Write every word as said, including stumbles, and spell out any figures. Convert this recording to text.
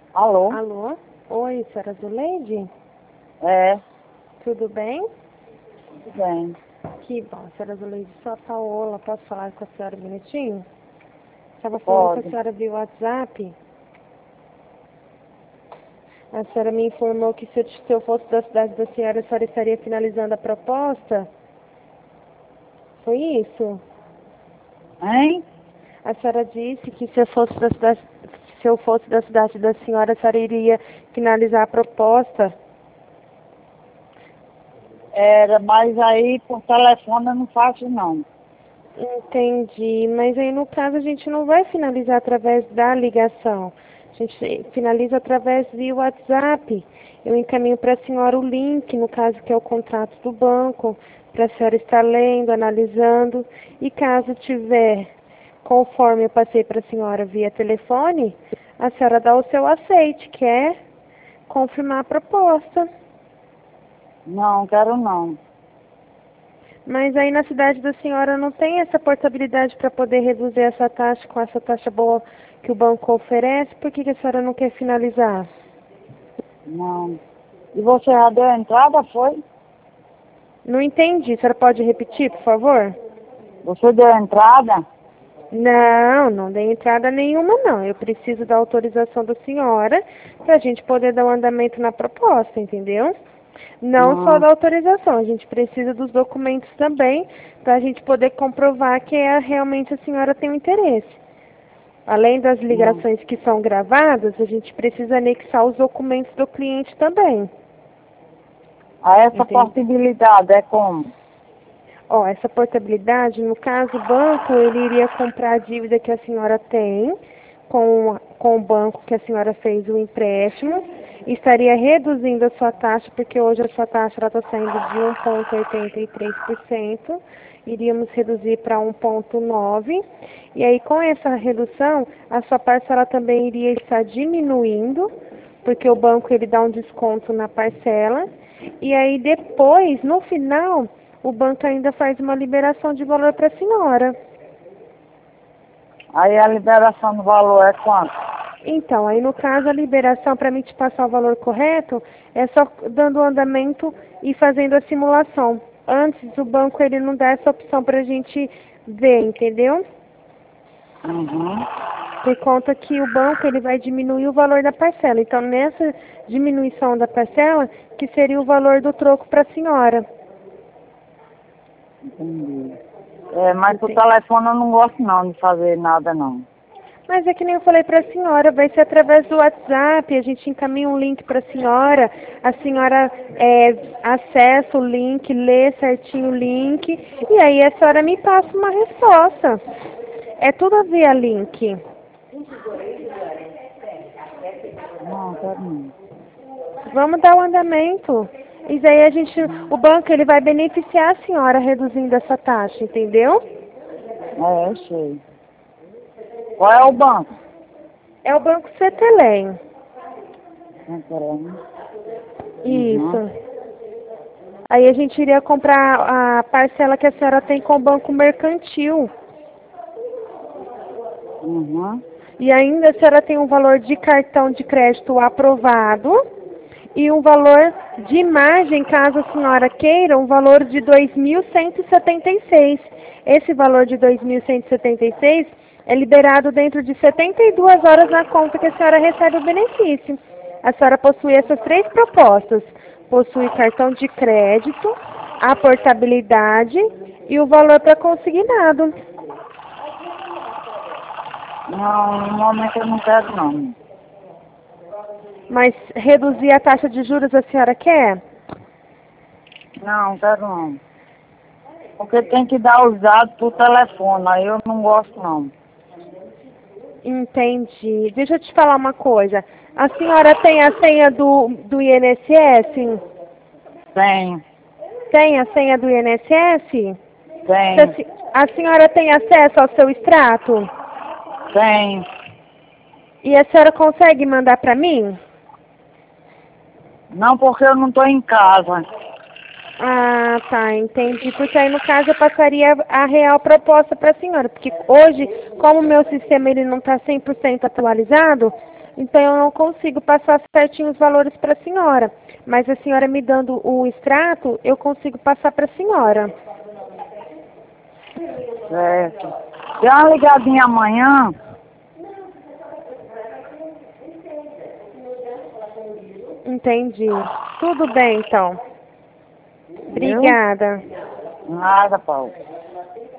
Alô? Alô? Oi, senhora Zuleide? É, Tudo bem? tudo bem. Que bom, senhora Zuleide, sou a Paola. Posso falar com a senhora um minutinho? Estava falando com a Pode. senhora via WhatsApp. A senhora me informou que se eu, se eu fosse da cidade da senhora, a senhora estaria finalizando a proposta? Foi isso? Hein? A senhora disse que se eu fosse da cidade, se eu fosse da cidade da senhora, a senhora iria finalizar a proposta? Era, mas aí por telefone eu não faço não. Entendi, mas aí no caso a gente não vai finalizar através da ligação. A gente finaliza através do WhatsApp. Eu encaminho para a senhora o link, no caso que é o contrato do banco, para a senhora estar lendo, analisando. E caso tiver, conforme eu passei para a senhora via telefone, a senhora dá o seu aceite, que é confirmar a proposta. Não, quero não. Mas aí na cidade da senhora não tem essa portabilidade para poder reduzir essa taxa com essa taxa boa que o banco oferece? Por que, que a senhora não quer finalizar? Não. E você já deu a entrada, foi? Não entendi. A senhora pode repetir, por favor? Você deu a entrada? Não, não dei entrada nenhuma, não. Eu preciso da autorização da senhora para a gente poder dar um andamento na proposta, entendeu? Não só Não. da autorização, a gente precisa dos documentos também para a gente poder comprovar que é, realmente a senhora tem um interesse. Além das Não. ligações que são gravadas, a gente precisa anexar os documentos do cliente também. A essa Entende? possibilidade é como? Ó, essa portabilidade, no caso, o banco, ele iria comprar a dívida que a senhora tem com, com o banco que a senhora fez o empréstimo, e estaria reduzindo a sua taxa, porque hoje a sua taxa está saindo de um vírgula oitenta e três por cento, iríamos reduzir para um vírgula nove por cento, e aí com essa redução, a sua parcela também iria estar diminuindo, porque o banco ele dá um desconto na parcela, e aí depois, no final, o banco ainda faz uma liberação de valor para a senhora. Aí a liberação do valor é quanto? Então, aí no caso a liberação, para mim te passar o valor correto, é só dando o andamento e fazendo a simulação. Antes o banco ele não dá essa opção para a gente ver, entendeu? Uhum. Por conta que o banco ele vai diminuir o valor da parcela. Então, nessa diminuição da parcela, que seria o valor do troco para a senhora. Entendi. É, mas por Entendi. telefone eu não gosto não de fazer nada não. Mas é que nem eu falei para a senhora, vai ser através do WhatsApp, a gente encaminha um link para a senhora, a senhora é, acessa o link, lê certinho o link, e aí a senhora me passa uma resposta. É tudo via link. Não, quero não. Vamos dar o andamento. E daí a gente, o banco ele vai beneficiar a senhora reduzindo essa taxa, entendeu? É, eu sei. Qual é o banco? É o Banco Cetelem. Não quero, né? Uhum. Isso. Aí a gente iria comprar a parcela que a senhora tem com o Banco Mercantil. Uhum. E ainda a senhora tem um valor de cartão de crédito aprovado e um valor de margem, caso a senhora queira, um valor de dois mil cento e setenta e seis. Esse valor de dois mil cento e setenta e seis é liberado dentro de setenta e duas horas na conta que a senhora recebe o benefício. A senhora possui essas três propostas. Possui cartão de crédito, a portabilidade e o valor para consignado. Não, no momento eu não quero não. Mas reduzir a taxa de juros a senhora quer? Não, quero não. Porque tem que dar os dados por telefone, aí eu não gosto não. Entendi. Deixa eu te falar uma coisa. A senhora tem a senha do, do I N S S? Tem, Tem a senha do I N S S? tem, Se A senhora tem acesso ao seu extrato? tem. E a senhora consegue mandar para mim? Não, porque eu não estou em casa. Ah, tá, entendi. Porque aí no caso eu passaria a real proposta para a senhora. Porque hoje, como o meu sistema ele não está cem por cento atualizado, Então eu não consigo passar certinho os valores para a senhora. Mas a senhora me dando o extrato, eu consigo passar para a senhora. Certo. Dê uma ligadinha amanhã. Entendi. Tudo bem, então. Viu? Obrigada. Nada, Paulo.